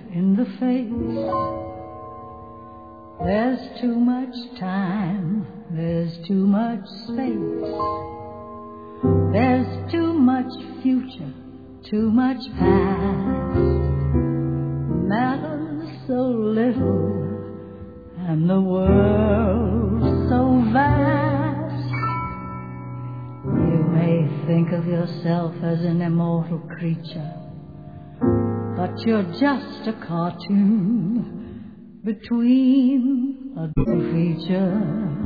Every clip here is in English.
in the face. There's too much time, there's too much space. There's too much future, too much past. Matters so little, and the world so vast. You may think of yourself as an immortal creature, but you're just a cartoon between a double feature.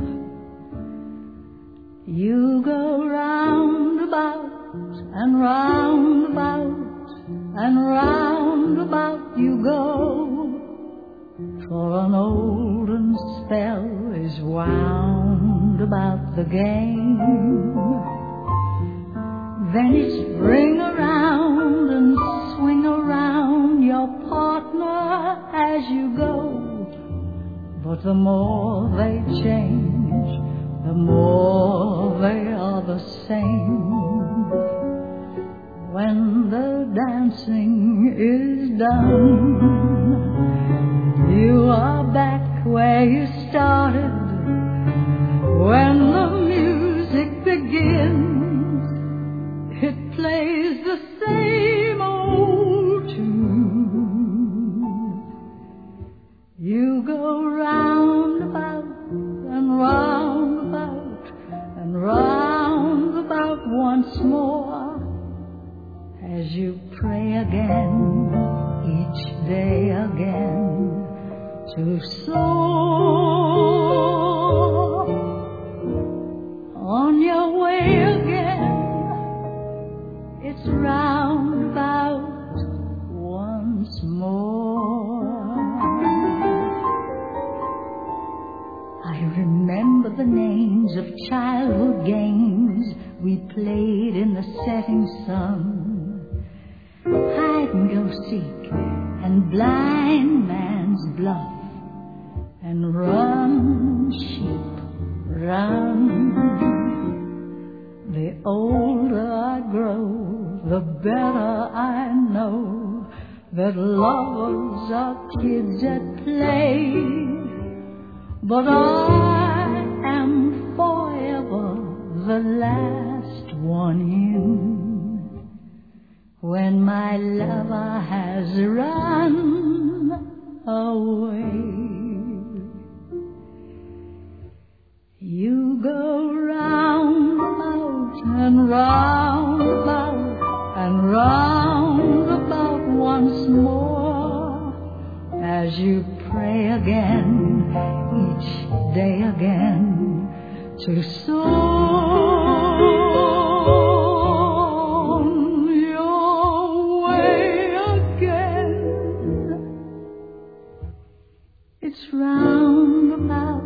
You go round about and round about and round about you go, for an olden spell is wound about the game. Then it's ring around and swing around your partner as you go. But the more they change, the more they are the same. When the dancing is done, you are back where you started. When the music begins, it plays the same old tune. You go round about and round about and round about once more, as you pray again, each day again, to soar on your way again. It's round about once more. I remember the names of childhood games we played in the setting sun. Hide and go seek and blind man's bluff, and run, sheep, run. The older I grow, the better I know that lovers are kids at play. But I am forever the last one in, when my lover has run away. You go round about and round about and round about once more, as you pray again, each day again, to soar your way again. It's round about